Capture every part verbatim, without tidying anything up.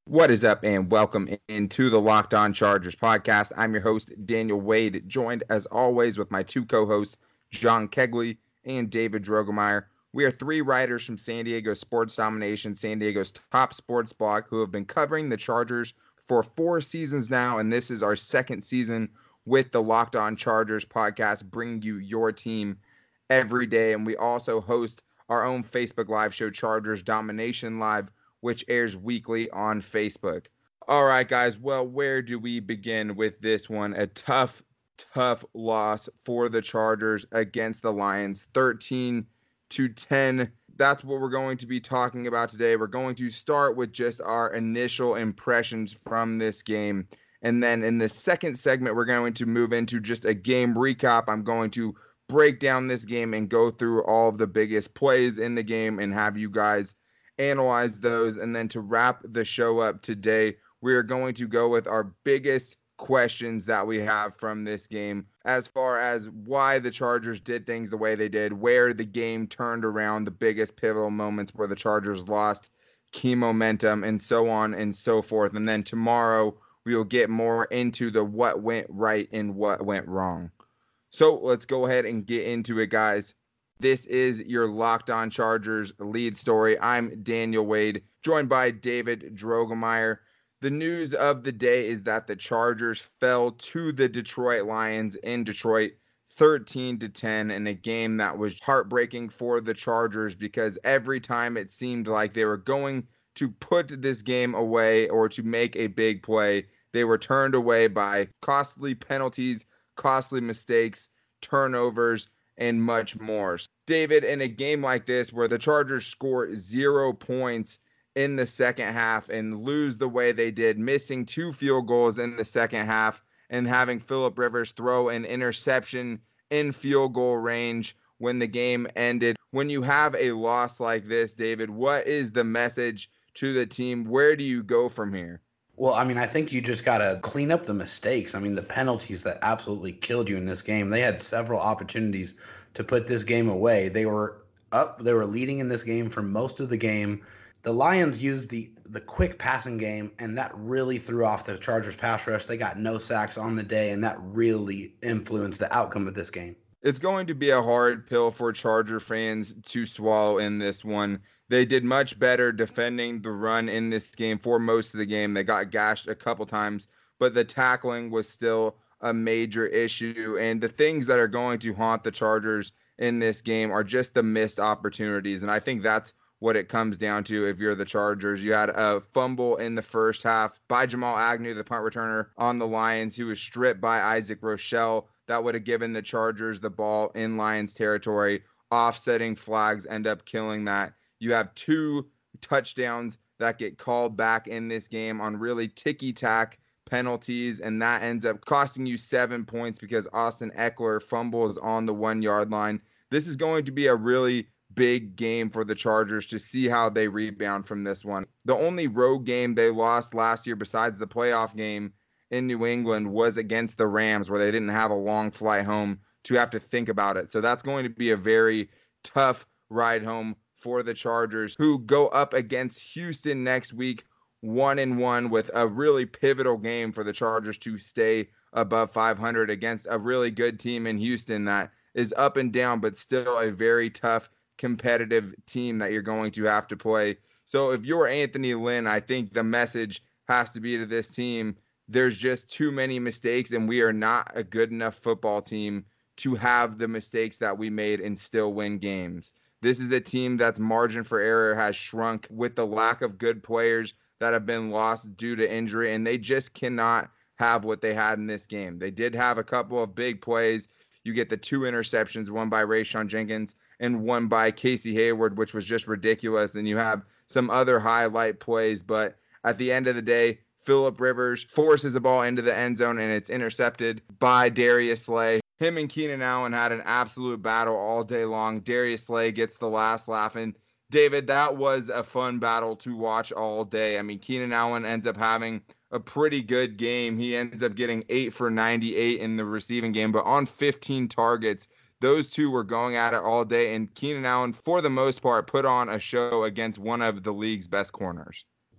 What is up, and welcome into the Locked On Chargers podcast. I'm your host, Daniel Wade, joined as always with my two co-hosts, John Kegley and David Drogemeyer. We are three writers from San Diego Sports Domination, San Diego's top sports blog, who have been covering the Chargers for four seasons now, and this is our second season with the Locked On Chargers podcast, bringing you your team every day. And we also host our own Facebook live show, Chargers Domination Live, which airs weekly on Facebook. All right, guys. Well, where do we begin with this one? A tough, tough loss for the Chargers against the Lions, thirteen to ten. That's what we're going to be talking about today. We're going to start with just our initial impressions from this game. And then in the second segment, we're going to move into just a game recap. I'm going to break down this game and go through all of the biggest plays in the game and have you guys analyze those. And then to wrap the show up today, we are going to go with our biggest questions that we have from this game as far as why the Chargers did things the way they did, where the game turned around, the biggest pivotal moments where the Chargers lost key momentum, and so on and so forth. And then tomorrow we will get more into the what went right and what went wrong. So let's go ahead and get into it, guys. This is your Locked On Chargers lead story. I'm Daniel Wade, joined by David Drogemeyer. The news of the day is that the Chargers fell to the Detroit Lions in Detroit thirteen to ten in a game that was heartbreaking for the Chargers because every time it seemed like they were going to put this game away or to make a big play, they were turned away by costly penalties, costly mistakes, turnovers, and much more. David, in a game like this where the Chargers score zero points in the second half and lose the way they did, missing two field goals in the second half and having Phillip Rivers throw an interception in field goal range when the game ended. When you have a loss like this, David, what is the message to the team? Where do you go from here? Well, I mean, I think you just got to clean up the mistakes. I mean, the penalties that absolutely killed you in this game. They had several opportunities to put this game away. They were up, they were leading in this game for most of the game. The Lions used the the quick passing game, and that really threw off the Chargers pass rush. They got no sacks on the day, and that really influenced the outcome of this game. It's going to be a hard pill for Charger fans to swallow in this one. They did much better defending the run in this game for most of the game. They got gashed a couple times, but the tackling was still a major issue. And the things that are going to haunt the Chargers in this game are just the missed opportunities. And I think that's what it comes down to if you're the Chargers. You had a fumble in the first half by Jamal Agnew, the punt returner on the Lions, who was stripped by Isaac Rochelle. That would have given the Chargers the ball in Lions territory. Offsetting flags end up killing that. You have two touchdowns that get called back in this game on really ticky-tack penalties, and that ends up costing you seven points because Austin Ekeler fumbles on the one-yard line. This is going to be a really big game for the Chargers to see how they rebound from this one. The only road game they lost last year besides the playoff game in New England was against the Rams, where they didn't have a long flight home to have to think about it. So that's going to be a very tough ride home for the Chargers, who go up against Houston next week, one and one, with a really pivotal game for the Chargers to stay above five hundred against a really good team in Houston that is up and down, but still a very tough, competitive team that you're going to have to play. So if you're Anthony Lynn, I think the message has to be to this team: there's just too many mistakes, and we are not a good enough football team to have the mistakes that we made and still win games. This is a team that's margin for error has shrunk with the lack of good players that have been lost due to injury, and they just cannot have what they had in this game. They did have a couple of big plays. You get the two interceptions, one by Rayshon Jenkins and one by Casey Hayward, which was just ridiculous. And you have some other highlight plays, but at the end of the day, Phillip Rivers forces a ball into the end zone, and it's intercepted by Darius Slay. Him and Keenan Allen had an absolute battle all day long. Darius Slay gets the last laugh. And David, that was a fun battle to watch all day. I mean, Keenan Allen ends up having a pretty good game. He ends up getting eight for ninety-eight in the receiving game, but on fifteen targets. Those two were going at it all day, and Keenan Allen, for the most part, put on a show against one of the league's best corners.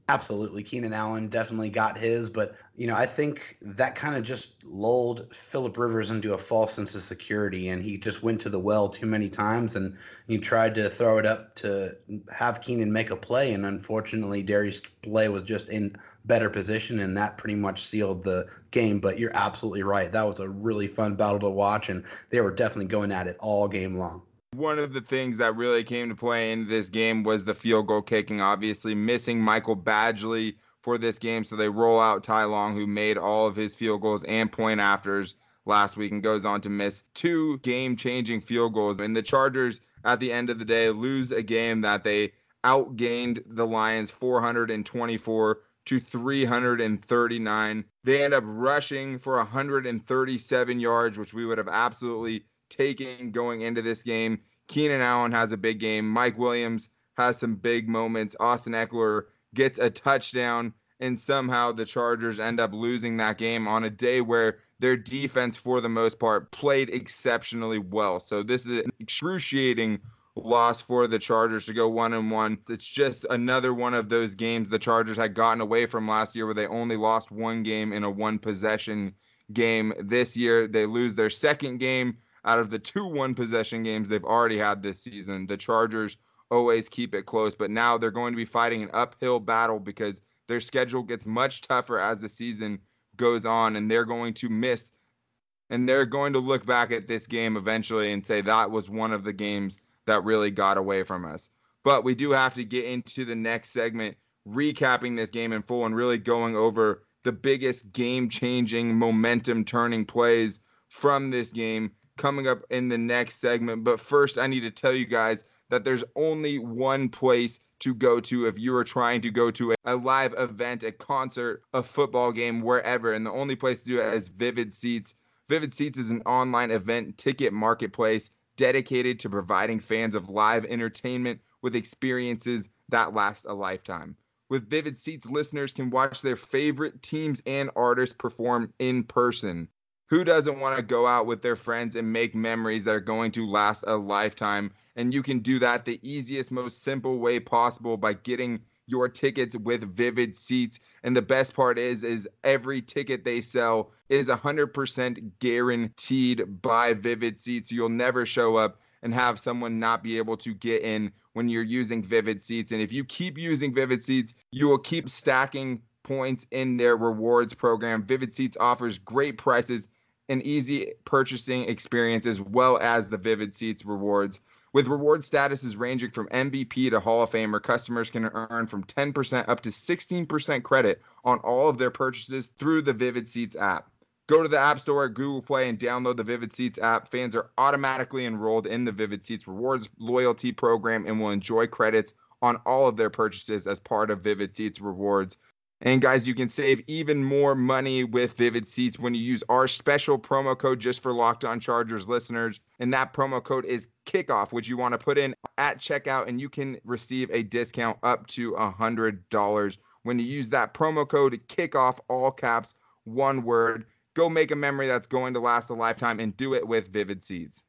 Absolutely. Keenan Allen definitely got his, but you know, I think that kind of just lulled Philip Rivers into a false sense of security, and he just went to the well too many times, and he tried to throw it up to have Keenan make a play, and unfortunately, Darius Slay was just in better position, and that pretty much sealed the game. But you're absolutely right. That was a really fun battle to watch, and they were definitely going at it all game long. One of the things that really came to play in this game was the field goal kicking, obviously missing Michael Badgley for this game. So they roll out Ty Long, who made all of his field goals and point afters last week and goes on to miss two game-changing field goals. And the Chargers, at the end of the day, lose a game that they outgained the Lions four hundred twenty-four to three hundred thirty-nine. They end up rushing for one hundred thirty-seven yards, which we would have absolutely taking going into this game. Keenan Allen has a big game. Mike Williams has some big moments. Austin Ekeler gets a touchdown, and somehow the Chargers end up losing that game on a day where their defense, for the most part, played exceptionally well. So this is an excruciating loss for the Chargers to go one and one. It's just another one of those games the Chargers had gotten away from last year where they only lost one game in a one possession game. This year, they lose their second game out of the two one possession games they've already had this season. The Chargers always keep it close, but now they're going to be fighting an uphill battle because their schedule gets much tougher as the season goes on, and they're going to miss, and they're going to look back at this game eventually and say that was one of the games that really got away from us. But we do have to get into the next segment, recapping this game in full and really going over the biggest game-changing, momentum-turning plays from this game coming up in the next segment. But first, I need to tell you guys that there's only one place to go to if you are trying to go to a, a live event, a concert, a football game, wherever. And the only place to do it is Vivid Seats. Vivid Seats is an online event ticket marketplace dedicated to providing fans of live entertainment with experiences that last a lifetime. With Vivid Seats, listeners can watch their favorite teams and artists perform in person. Who doesn't want to go out with their friends and make memories that are going to last a lifetime? And you can do that the easiest, most simple way possible by getting your tickets with Vivid Seats. And the best part is, is every ticket they sell is one hundred percent guaranteed by Vivid Seats. You'll never show up and have someone not be able to get in when you're using Vivid Seats. And if you keep using Vivid Seats, you will keep stacking points in their rewards program. Vivid Seats offers great prices and easy purchasing experience, as well as the Vivid Seats rewards. With reward statuses ranging from M V P to Hall of Famer, customers can earn from ten percent up to sixteen percent credit on all of their purchases through the Vivid Seats app. Go to the App Store or Google Play and download the Vivid Seats app. Fans are automatically enrolled in the Vivid Seats rewards loyalty program and will enjoy credits on all of their purchases as part of Vivid Seats rewards. And guys, you can save even more money with Vivid Seats when you use our special promo code just for Locked On Chargers listeners. And that promo code is KICKOFF, which you want to put in at checkout, and you can receive a discount up to one hundred dollars when you use that promo code KICKOFF, all caps, one word. Go make a memory that's going to last a lifetime and do it with Vivid Seats.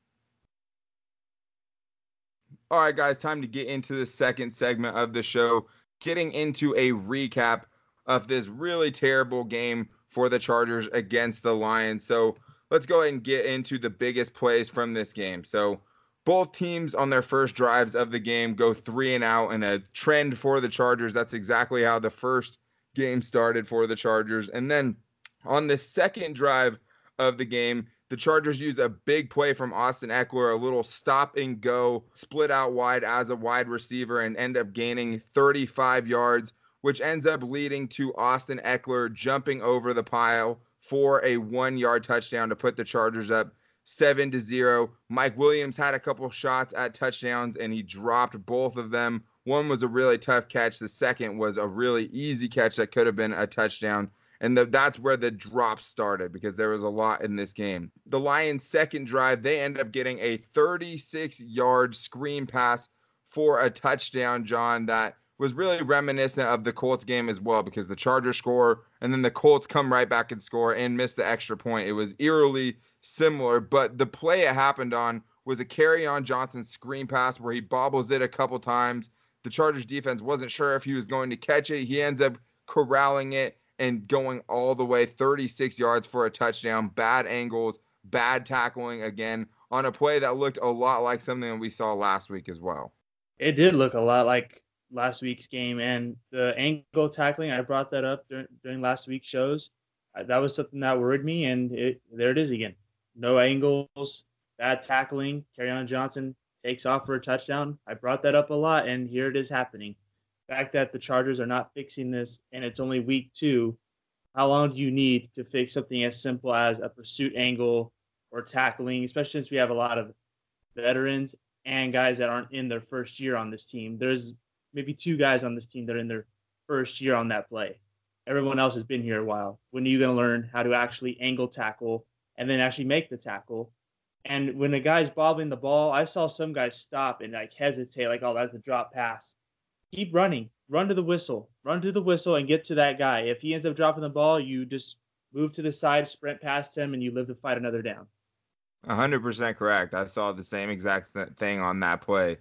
All right, guys, time to get into the second segment of the show, getting into a recap of this really terrible game for the Chargers against the Lions. So let's go ahead and get into the biggest plays from this game. So both teams on their first drives of the game go three and out, and a trend for the Chargers. That's exactly how the first game started for the Chargers. And then on the second drive of the game, the Chargers use a big play from Austin Ekeler, a little stop and go, split out wide as a wide receiver, and end up gaining thirty-five yards, which ends up leading to Austin Ekeler jumping over the pile for a one-yard touchdown to put the Chargers up seven to zero. Mike Williams had a couple shots at touchdowns, and he dropped both of them. One was a really tough catch. The second was a really easy catch that could have been a touchdown. And the, that's where the drop started, because there was a lot in this game. The Lions' second drive, they end up getting a thirty-six-yard screen pass for a touchdown, John, that was really reminiscent of the Colts game as well, because the Chargers score and then the Colts come right back and score and miss the extra point. It was eerily similar, but the play it happened on was a Kerryon Johnson screen pass where he bobbles it a couple times, The Chargers defense wasn't sure if he was going to catch it. He ends up corralling it and going all the way thirty-six yards for a touchdown. Bad angles, bad tackling again on a play that looked a lot like something that we saw last week as well. It did look a lot like last week's game, and the angle tackling, I brought that up during, during last week's shows. That was something that worried me, and it, there it is again. No angles, bad tackling. Kerryon Johnson takes off for a touchdown. I brought that up a lot, and here it is happening. The fact that the Chargers are not fixing this, and it's only week two, how long do you need to fix something as simple as a pursuit angle or tackling, especially since we have a lot of veterans and guys that aren't in their first year on this team? There's maybe two guys on this team that are in their first year on that play. Everyone else has been here a while. When are you going to learn how to actually angle tackle and then actually make the tackle? And when a guy's bobbling the ball, I saw some guys stop and like hesitate, like, oh, that's a drop pass. Keep running. Run to the whistle. Run to the whistle and get to that guy. If he ends up dropping the ball, you just move to the side, sprint past him, and you live to fight another down. one hundred percent correct. I saw the same exact thing on that play.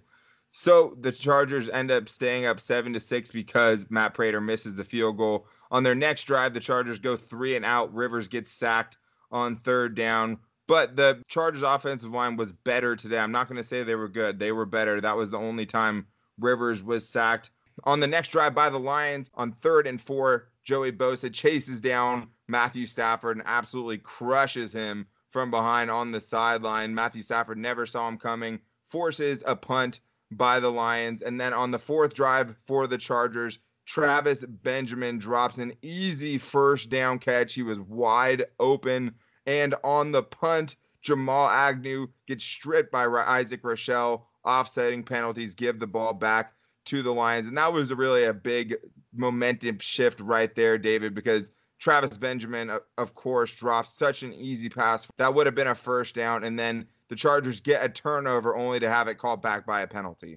So the Chargers end up staying up seven to six because Matt Prater misses the field goal. On their next drive, the Chargers go three and out. Rivers gets sacked on third down. But the Chargers offensive line was better today. I'm not going to say they were good. They were better. That was the only time Rivers was sacked. On the next drive by the Lions, on third and four, Joey Bosa chases down Matthew Stafford and absolutely crushes him from behind on the sideline. Matthew Stafford never saw him coming, forces a punt by the Lions. And then on the fourth drive for the Chargers, Travis Benjamin drops an easy first down catch. He was wide open. And on the punt, Jamal Agnew gets stripped by Isaac Rochelle. Offsetting penalties give the ball back to the Lions. And that was really a big momentum shift right there, David, because Travis Benjamin, of course, drops such an easy pass. That would have been a first down. And then the Chargers get a turnover only to have it called back by a penalty.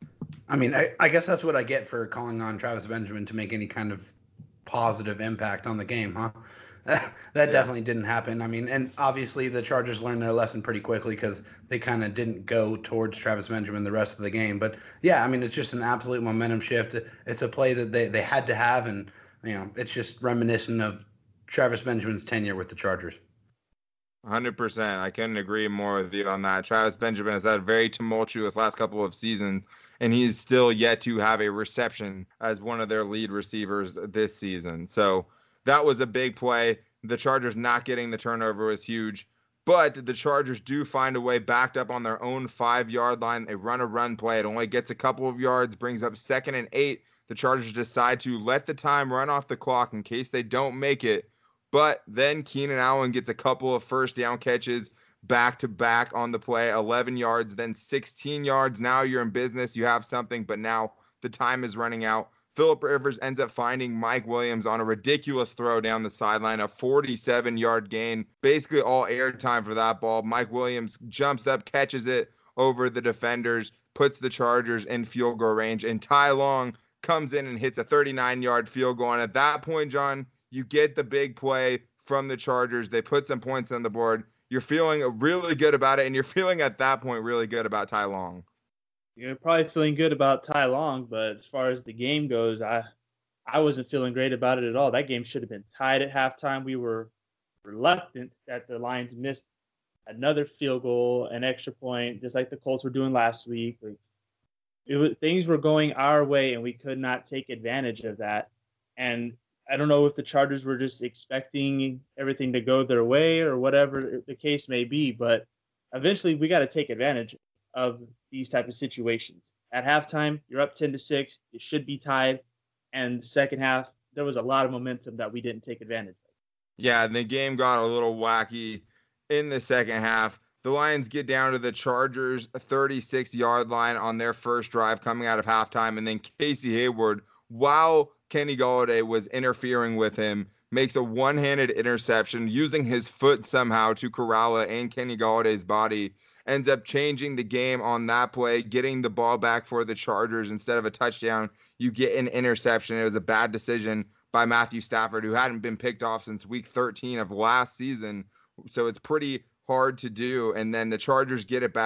I mean, I, I guess that's what I get for calling on Travis Benjamin to make any kind of positive impact on the game, huh? that yeah. definitely didn't happen. I mean, and obviously the Chargers learned their lesson pretty quickly because they kind of didn't go towards Travis Benjamin the rest of the game. But, yeah, I mean, it's just an absolute momentum shift. It's a play that they, they had to have, and, you know, it's just reminiscent of Travis Benjamin's tenure with the Chargers. one hundred percent. I couldn't agree more with you on that. Travis Benjamin has had a very tumultuous last couple of seasons, and he's still yet to have a reception as one of their lead receivers this season. So that was a big play. The Chargers not getting the turnover was huge, but the Chargers do find a way backed up on their own five-yard line. They run a run play. It only gets a couple of yards, brings up second and eight. The Chargers decide to let the time run off the clock in case they don't make it. But then Keenan Allen gets a couple of first down catches back to back on the play, eleven yards, then sixteen yards. Now you're in business. You have something, but now the time is running out. Phillip Rivers ends up finding Mike Williams on a ridiculous throw down the sideline, a forty-seven-yard gain, basically all airtime for that ball. Mike Williams jumps up, catches it over the defenders, puts the Chargers in field goal range, and Ty Long comes in and hits a thirty-nine-yard field goal. And at that point, John, you get the big play from the Chargers. They put some points on the board. You're feeling really good about it, and you're feeling at that point really good about Ty Long. You're probably feeling good about Ty Long, but as far as the game goes, I I wasn't feeling great about it at all. That game should have been tied at halftime. We were reluctant that the Lions missed another field goal, an extra point, just like the Colts were doing last week. Like, it was, things were going our way, and we could not take advantage of that. And I don't know if the Chargers were just expecting everything to go their way or whatever the case may be, but eventually we got to take advantage of these type of situations. At halftime, you're up ten to six. It should be tied. And the second half, there was a lot of momentum that we didn't take advantage of. Yeah, the game got a little wacky in the second half. The Lions get down to the Chargers' thirty-six-yard line on their first drive coming out of halftime, and then Casey Hayward, while Kenny Golladay was interfering with him, makes a one-handed interception using his foot somehow to corral it and Kenny Galladay's body. Ends up changing the game on that play, getting the ball back for the Chargers instead of a touchdown. You get an interception. It was a bad decision by Matthew Stafford, who hadn't been picked off since week thirteen of last season. So it's pretty hard to do. And then the Chargers get it back.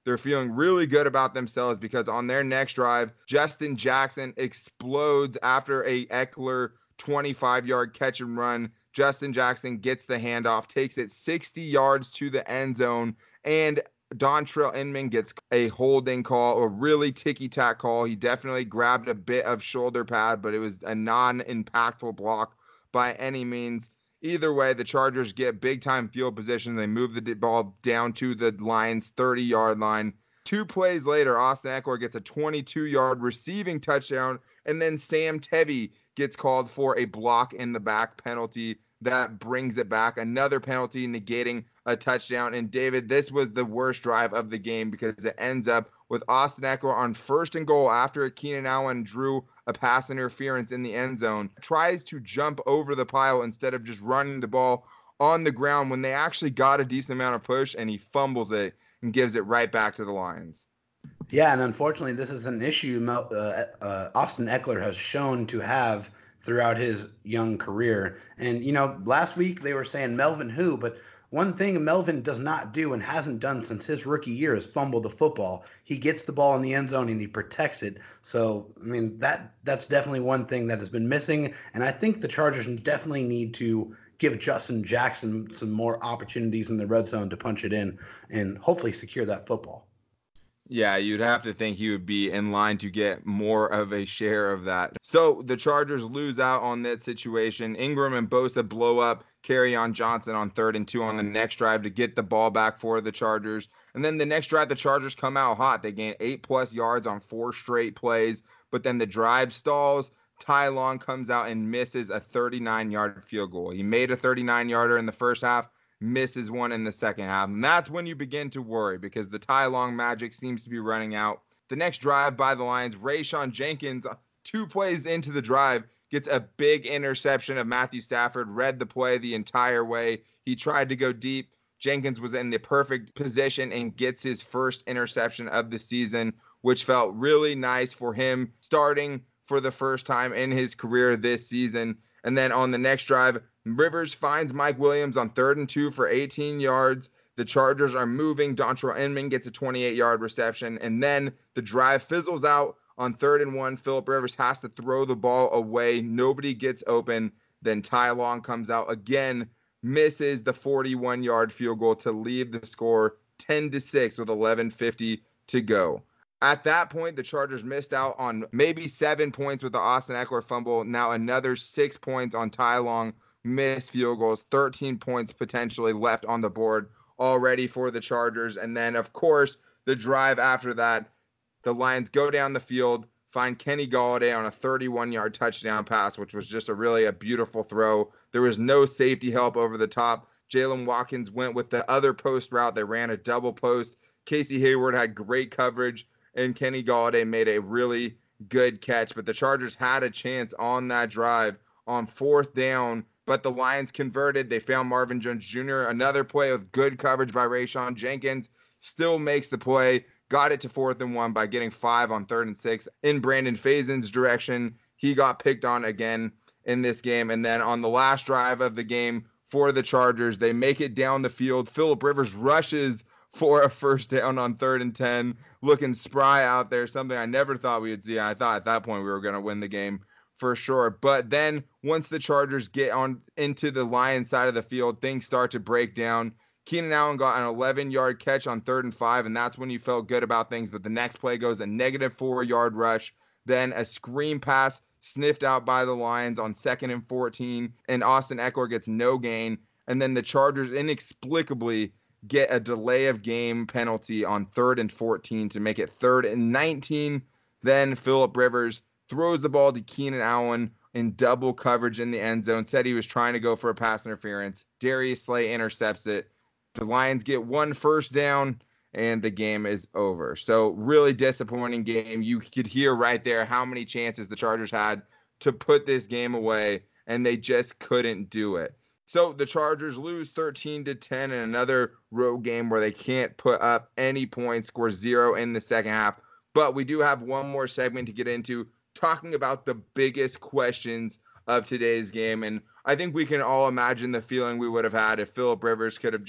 They're feeling really good about themselves because on their next drive, Justin Jackson explodes after a Ekeler twenty-five-yard catch and run. Justin Jackson gets the handoff, takes it sixty yards to the end zone, and Dontrell Inman gets a holding call, a really ticky-tack call. He definitely grabbed a bit of shoulder pad, but it was a non-impactful block by any means. Either way, the Chargers get big-time field position. They move the ball down to the Lions' thirty-yard line. Two plays later, Austin Ekeler gets a twenty-two-yard receiving touchdown, and then Sam Tevi gets called for a block in the back penalty. That brings it back. Another penalty negating a touchdown. And David, this was the worst drive of the game because it ends up with Austin Ekeler on first and goal after Keenan Allen drew a pass interference in the end zone. Tries to jump over the pile instead of just running the ball on the ground when they actually got a decent amount of push, and he fumbles it and gives it right back to the Lions. Yeah, and unfortunately, this is an issue uh, uh, Austin Ekeler has shown to have throughout his young career. And, you know, last week they were saying Melvin who, but one thing Melvin does not do and hasn't done since his rookie year is fumble the football. He gets the ball in the end zone and he protects it. So, I mean, that that's definitely one thing that has been missing. And I think the Chargers definitely need to give Justin Jackson some more opportunities in the red zone to punch it in and hopefully secure that football. Yeah, you'd have to think he would be in line to get more of a share of that. So the Chargers lose out on that situation. Ingram and Bosa blow up Kerryon Johnson on third and two on the next drive to get the ball back for the Chargers. And then the next drive, the Chargers come out hot. They gain eight plus yards on four straight plays, but then the drive stalls. Ty Long comes out and misses a thirty-nine-yard field goal. He made a thirty-nine-yarder in the first half, misses one in the second half. And that's when you begin to worry because the Ty Long magic seems to be running out. The next drive by the Lions, Rayshawn Jenkins, two plays into the drive, gets a big interception of Matthew Stafford, read the play the entire way. He tried to go deep. Jenkins was in the perfect position and gets his first interception of the season, which felt really nice for him starting for the first time in his career this season. And then on the next drive, Rivers finds Mike Williams on third and two for eighteen yards. The Chargers are moving. Dontrell Inman gets a twenty-eight-yard reception. And then the drive fizzles out on third and one. Phillip Rivers has to throw the ball away. Nobody gets open. Then Ty Long comes out again, misses the forty-one-yard field goal to leave the score ten to six with eleven fifty to go. At that point, the Chargers missed out on maybe seven points with the Austin Ekeler fumble. Now another six points on Ty Long missed field goals, thirteen points potentially left on the board already for the Chargers. And then, of course, the drive after that, the Lions go down the field, find Kenny Golladay on a thirty-one-yard touchdown pass, which was just a really a beautiful throw. There was no safety help over the top. Jalen Watkins went with the other post route. They ran a double post. Casey Hayward had great coverage, and Kenny Golladay made a really good catch. But the Chargers had a chance on that drive on fourth down, but the Lions converted. They found Marvin Jones Junior Another play with good coverage by Rayshawn Jenkins. Still makes the play. Got it to fourth and one by getting five on third and six in Brandon Fazen's direction. He got picked on again in this game. And then on the last drive of the game for the Chargers, they make it down the field. Phillip Rivers rushes for a first down on third and ten, looking spry out there, something I never thought we would see. I thought at that point we were going to win the game for sure. But then once the Chargers get on into the Lions side of the field, things start to break down. Keenan Allen got an eleven-yard catch on third and five, and that's when you felt good about things. But the next play goes a negative four-yard rush, then a screen pass sniffed out by the Lions on second and fourteen, and Austin Ekeler gets no gain. And then the Chargers inexplicably get a delay of game penalty on third and fourteen to make it third and nineteen. Then Phillip Rivers throws the ball to Keenan Allen in double coverage in the end zone, said he was trying to go for a pass interference. Darius Slay intercepts it. The Lions get one first down, and the game is over. So really disappointing game. You could hear right there how many chances the Chargers had to put this game away, and they just couldn't do it. So the Chargers lose thirteen to ten in another road game where they can't put up any points, score zero in the second half. But we do have one more segment to get into, talking about the biggest questions of today's game. And I think we can all imagine the feeling we would have had if Phillip Rivers could have just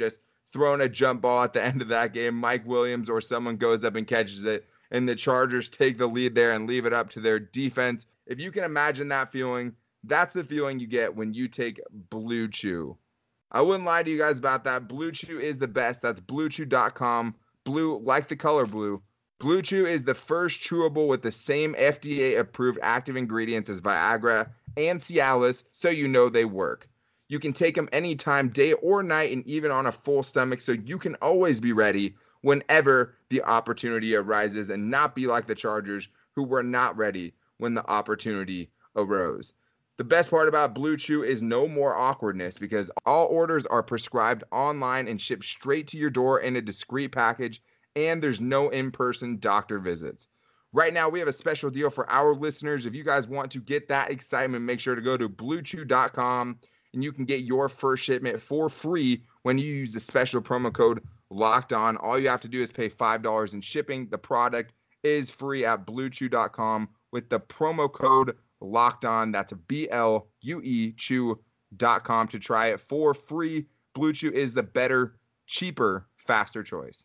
throwing a jump ball at the end of that game, Mike Williams or someone goes up and catches it, and the Chargers take the lead there and leave it up to their defense. If you can imagine that feeling, that's the feeling you get when you take Blue Chew. I wouldn't lie to you guys about that. Blue Chew is the best. That's blue chew dot com. Blue, like the color blue. Blue Chew is the first chewable with the same F D A-approved active ingredients as Viagra and Cialis, so you know they work. You can take them anytime, day or night, and even on a full stomach, so you can always be ready whenever the opportunity arises and not be like the Chargers, who were not ready when the opportunity arose. The best part about Blue Chew is no more awkwardness, because all orders are prescribed online and shipped straight to your door in a discreet package, and there's no in-person doctor visits. Right now, we have a special deal for our listeners. If you guys want to get that excitement, make sure to go to blue chew dot com, and you can get your first shipment for free when you use the special promo code Locked On. All you have to do is pay five dollars in shipping. The product is free at blue chew dot com with the promo code Locked On. That's B L U E chew dot com to try it for free. Blue Chew is the better, cheaper, faster choice.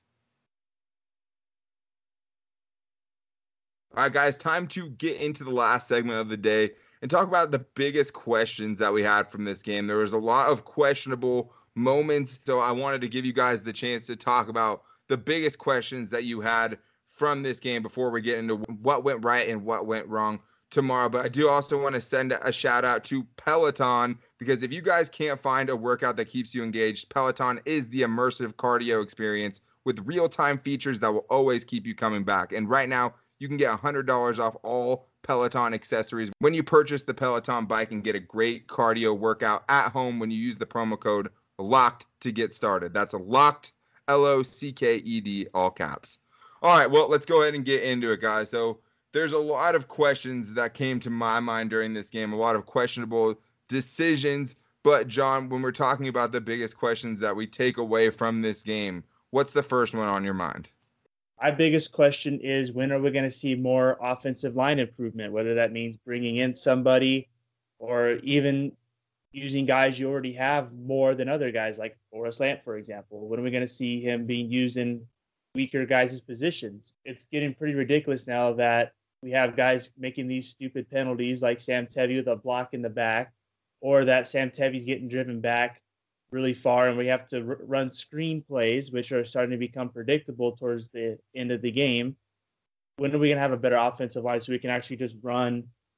All right, guys, time to get into the last segment of the day and talk about the biggest questions that we had from this game. There was a lot of questionable moments, so I wanted to give you guys the chance to talk about the biggest questions that you had from this game before we get into what went right and what went wrong tomorrow. But I do also want to send a shout out to Peloton, because if you guys can't find a workout that keeps you engaged, Peloton is the immersive cardio experience with real-time features that will always keep you coming back. And right now, you can get one hundred dollars off all Peloton accessories when you purchase the Peloton bike and get a great cardio workout at home when you use the promo code LOCKED to get started. That's a LOCKED, L O C K E D, all caps. All right, well, let's go ahead and get into it, guys. So there's a lot of questions that came to my mind during this game, a lot of questionable decisions. But, John, when we're talking about the biggest questions that we take away from this game, what's the first one on your mind? My biggest question is, when are we going to see more offensive line improvement, whether that means bringing in somebody or even using guys you already have more than other guys, like Forrest Lamp, for example. When are we going to see him being used in weaker guys' positions? It's getting pretty ridiculous now that we have guys making these stupid penalties like Sam Tevi with a block in the back, or that Sam Tevi's getting driven back really far and we have to r- run screen plays, which are starting to become predictable towards the end of the game. When are we going to have a better offensive line so we can actually just run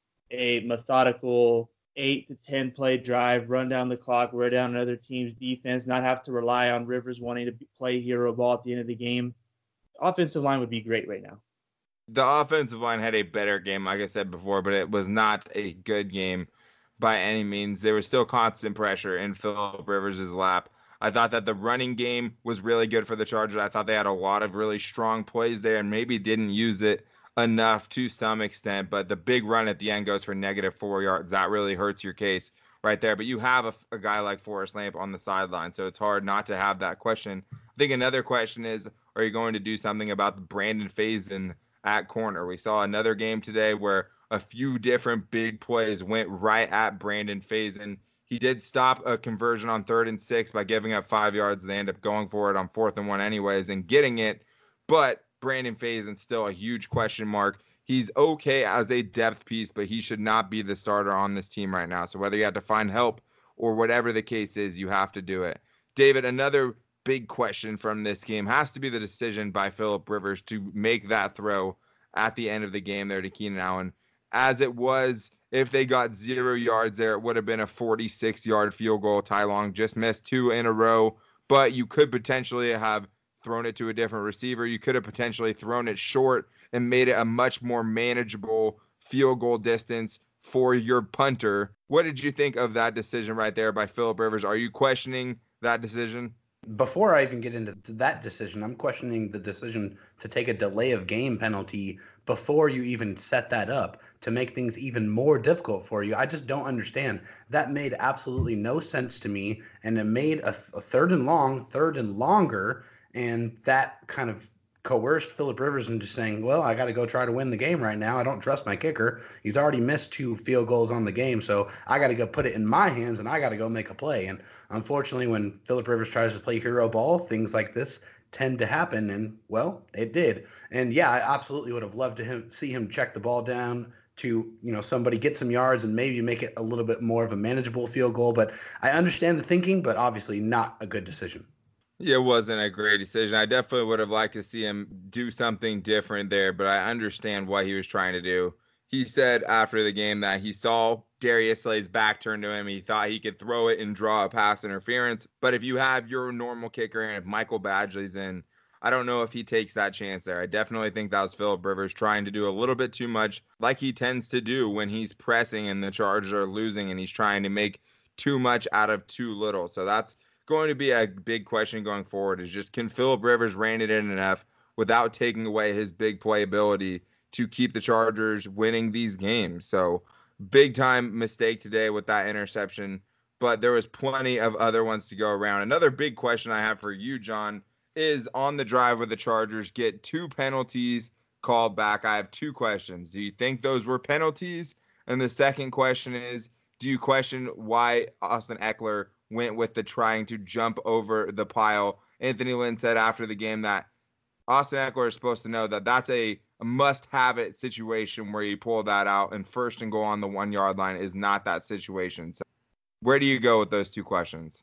a methodical eight to ten play drive, run down the clock, wear down another team's defense, not have to rely on Rivers wanting to play hero ball at the end of the game? Offensive line would be great right now. The offensive line had a better game, like I said before, but it was not a good game by any means. There was still constant pressure in Philip Rivers' lap. I thought that the running game was really good for the Chargers. I thought they had a lot of really strong plays there and maybe didn't use it enough to some extent, but the big run at the end goes for negative four yards. That really hurts your case right there. But you have a, a guy like Forrest Lamp on the sideline, so it's hard not to have that question. I think another question is, are you going to do something about Brandon Faison at corner? We saw another game today where a few different big plays went right at Brandon Faison. He did stop a conversion on third and six by giving up five yards. They end up going for it on fourth and one anyways and getting it. But Brandon Faison's still a huge question mark. He's okay as a depth piece, but he should not be the starter on this team right now. So whether you have to find help or whatever the case is, you have to do it. David, another big question from this game has to be the decision by Philip Rivers to make that throw at the end of the game there to Keenan Allen. As it was, if they got zero yards there, it would have been a forty-six-yard field goal. Ty Long just missed two in a row, but you could potentially have thrown it to a different receiver. You could have potentially thrown it short and made it a much more manageable field goal distance for your punter. What did you think of that decision right there by Philip Rivers? Are you questioning that decision? Before I even get into that decision, I'm questioning the decision to take a delay of game penalty before you even set that up to make things even more difficult for you. I just don't understand. That made absolutely no sense to me, and it made a, a third and long, third and longer, and that kind of coerced Phillip Rivers into saying, well, I got to go try to win the game right now. I don't trust my kicker. He's already missed two field goals on the game, so I got to go put it in my hands and I got to go make a play. And unfortunately, when Phillip Rivers tries to play hero ball, things like this tend to happen, and well, it did. And yeah, I absolutely would have loved to him, see him check the ball down to, you know, somebody get some yards and maybe make it a little bit more of a manageable field goal. But I understand the thinking, but obviously not a good decision. Yeah, it wasn't a great decision. I definitely would have liked to see him do something different there, but I understand what he was trying to do. He said after the game that he saw Darius Slay's back turned to him. He thought he could throw it and draw a pass interference. But if you have your normal kicker and if Michael Badgley's in, I don't know if he takes that chance there. I definitely think that was Phillip Rivers trying to do a little bit too much, like he tends to do when he's pressing and the Chargers are losing, and he's trying to make too much out of too little. So that's going to be a big question going forward, is just, can Phillip Rivers rein it in enough without taking away his big play ability to keep the Chargers winning these games? So big time mistake today with that interception, but there was plenty of other ones to go around. Another big question I have for you, John, is on the drive where the Chargers get two penalties called back. I have two questions. Do you think those were penalties? And the second question is, do you question why Austin Ekeler went with the trying to jump over the pile? Anthony Lynn said after the game that Austin Ekeler is supposed to know that that's a, a must-have-it situation where you pull that out, and first and goal on the one-yard line is not that situation. So where do you go with those two questions?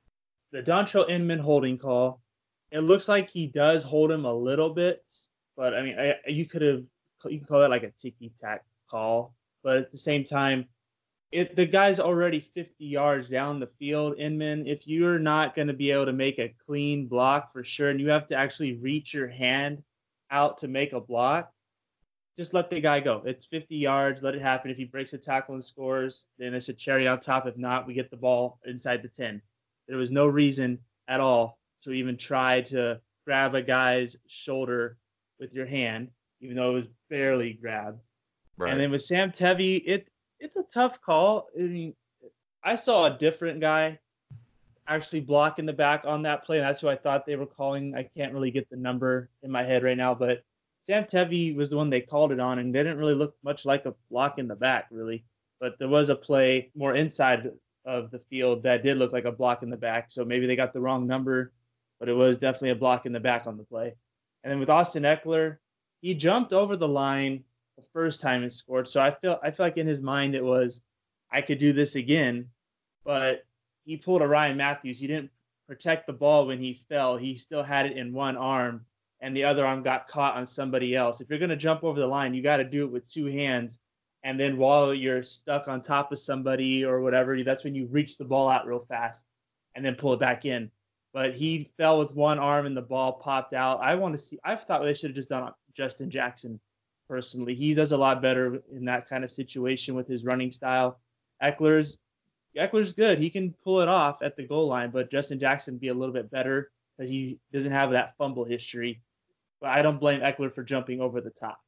The Dontrell Inman holding call, it looks like he does hold him a little bit, but, I mean, I, you could have you can call that like a ticky-tack call, but at the same time, It, the guy's already fifty yards down the field, Inman. If you're not going to be able to make a clean block for sure, and you have to actually reach your hand out to make a block, just let the guy go. It's fifty yards. Let it happen. If he breaks a tackle and scores, then it's a cherry on top. If not, we get the ball inside the ten. There was no reason at all to even try to grab a guy's shoulder with your hand, even though it was barely grabbed. Right. And then with Sam Tevi, it It's a tough call. I mean, I saw a different guy actually block in the back on that play. And that's who I thought they were calling. I can't really get the number in my head right now, but Sam Tevi was the one they called it on, and didn't really look much like a block in the back, really. But there was a play more inside of the field that did look like a block in the back. So maybe they got the wrong number, but it was definitely a block in the back on the play. And then with Austin Ekeler, he jumped over the line the first time and scored. So I feel I feel like in his mind it was, I could do this again, but he pulled a Ryan Matthews. He didn't protect the ball when he fell. He still had it in one arm, and the other arm got caught on somebody else. If you're going to jump over the line, you got to do it with two hands. And then while you're stuck on top of somebody or whatever, that's when you reach the ball out real fast and then pull it back in. But he fell with one arm and the ball popped out. I want to see, I thought they should have just done Justin Jackson. Personally, he does a lot better in that kind of situation with his running style. Eckler's Eckler's good. He can pull it off at the goal line, but Justin Jackson be a little bit better because he doesn't have that fumble history. But I don't blame Ekeler for jumping over the top.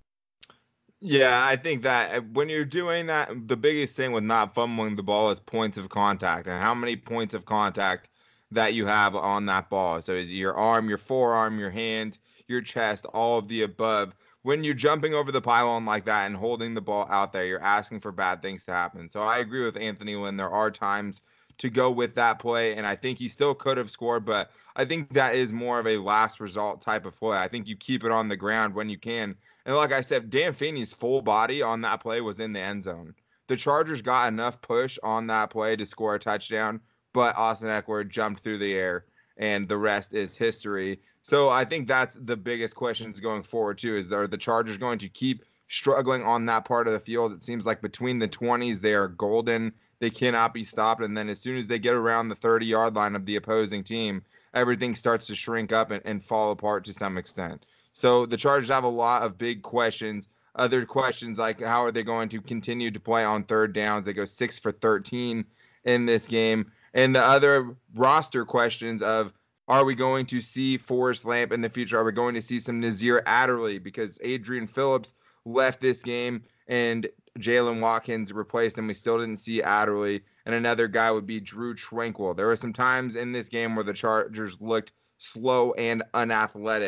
Yeah, I think that when you're doing that, the biggest thing with not fumbling the ball is points of contact and how many points of contact that you have on that ball. So is your arm, your forearm, your hand, your chest, all of the above. When you're jumping over the pylon like that and holding the ball out there, you're asking for bad things to happen. So I agree with Anthony Lynn. There are times to go with that play, and I think he still could have scored, but I think that is more of a last result type of play. I think you keep it on the ground when you can. And like I said, Dan Feeney's full body on that play was in the end zone. The Chargers got enough push on that play to score a touchdown, but Austin Ekeler jumped through the air, and the rest is history. So I think that's the biggest questions going forward, too, is are the Chargers going to keep struggling on that part of the field? It seems like between the twenties, they are golden. They cannot be stopped. And then as soon as they get around the thirty-yard line of the opposing team, everything starts to shrink up and, and fall apart to some extent. So the Chargers have a lot of big questions. Other questions like how are they going to continue to play on third downs? They go six for thirteen in this game. And the other roster questions of, are we going to see Forrest Lamp in the future? Are we going to see some Nazir Adderley? Because Adrian Phillips left this game and Jalen Watkins replaced him. We still didn't see Adderley. And another guy would be Drew Tranquill. There were some times in this game where the Chargers looked slow and unathletic.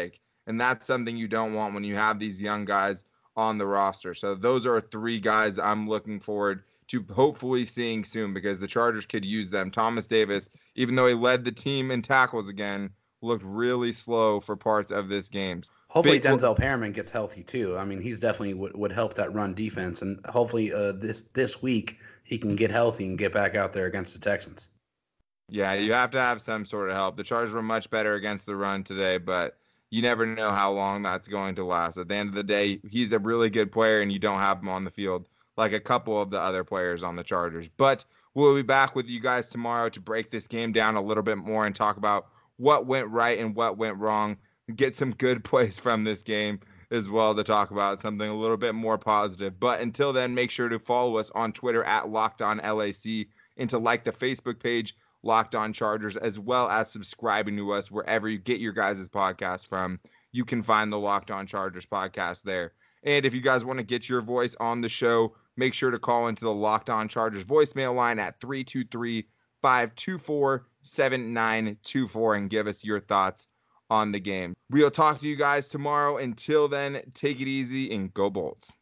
And that's something you don't want when you have these young guys on the roster. So those are three guys I'm looking forward to hopefully seeing soon because the Chargers could use them. Thomas Davis, even though he led the team in tackles again, looked really slow for parts of this game. Hopefully Big, Denzel Perriman gets healthy too. I mean, he's definitely would, would help that run defense, and hopefully uh, this this week he can get healthy and get back out there against the Texans. Yeah, you have to have some sort of help. The Chargers were much better against the run today, but you never know how long that's going to last. At the end of the day, he's a really good player, and you don't have him on the field like a couple of the other players on the Chargers. But we'll be back with you guys tomorrow to break this game down a little bit more and talk about what went right and what went wrong. Get some good plays from this game as well to talk about something a little bit more positive. But until then, make sure to follow us on Twitter at Locked On L A C and to like the Facebook page Locked On Chargers, as well as subscribing to us wherever you get your guys' podcast from. You can find the Locked On Chargers podcast there. And if you guys want to get your voice on the show, make sure to call into the Locked On Chargers voicemail line at three two three, five two four, seven nine two four and give us your thoughts on the game. We'll talk to you guys tomorrow. Until then, take it easy and go Bolts.